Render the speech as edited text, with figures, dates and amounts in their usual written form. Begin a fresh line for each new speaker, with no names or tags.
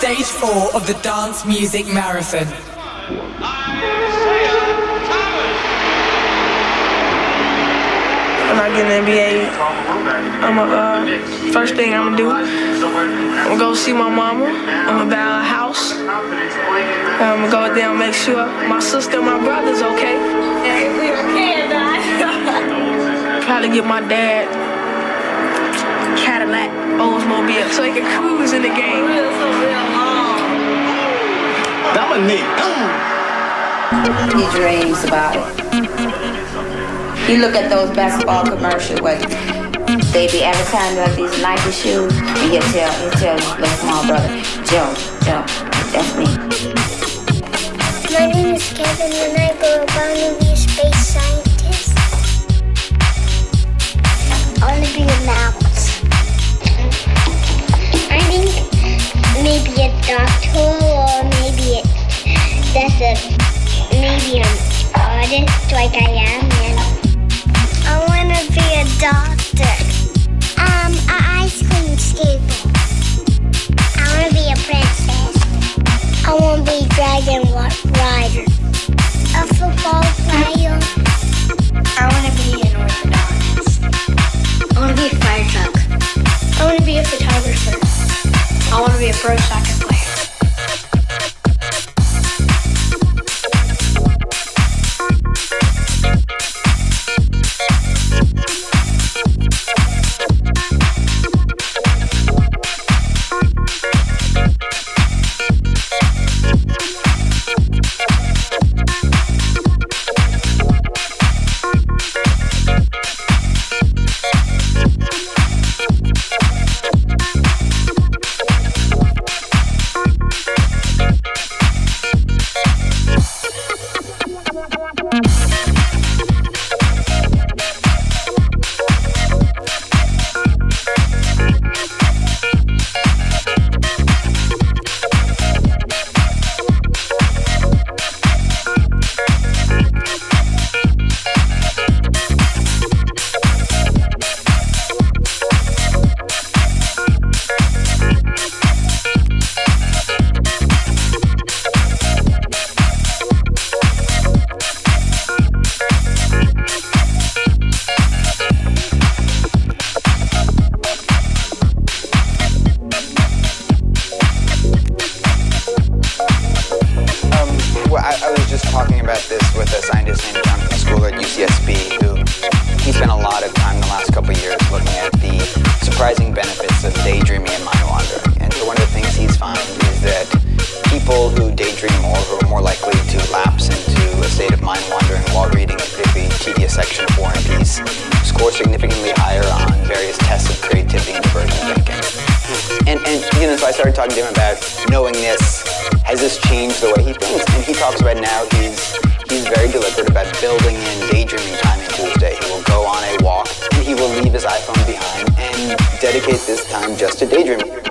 stage 4 of the Dance Music Marathon.
When I get in the NBA, first thing I'm gonna do, I'm gonna go see my mama. I'm gonna buy a house. I'm gonna go there and make sure my sister and my brother's okay. Hey, we okay, Dad. Probably get my dad Cadillac, Oldsmobile, so he can cruise in the game.
Dominique.
He dreams about it. You look at those basketball commercials where they be advertising about these Nike shoes, and he'll tell little small brother, Joe, that's me.
My name is Kevin and I grew up. I want to be a space scientist. I want to be a mouse. I think maybe a doctor or maybe maybe an artist like I am. I want to be a doctor. An ice cream skater. I want to be a princess. I want to be a dragon rider. A football player. I want to be an orthodontist. I want to be a fire truck. I want to be a photographer. I want to be a pro soccer player.
He's very deliberate about building in daydreaming time into his day. He will go on a walk and he will leave his iPhone behind and dedicate this time just to daydreaming.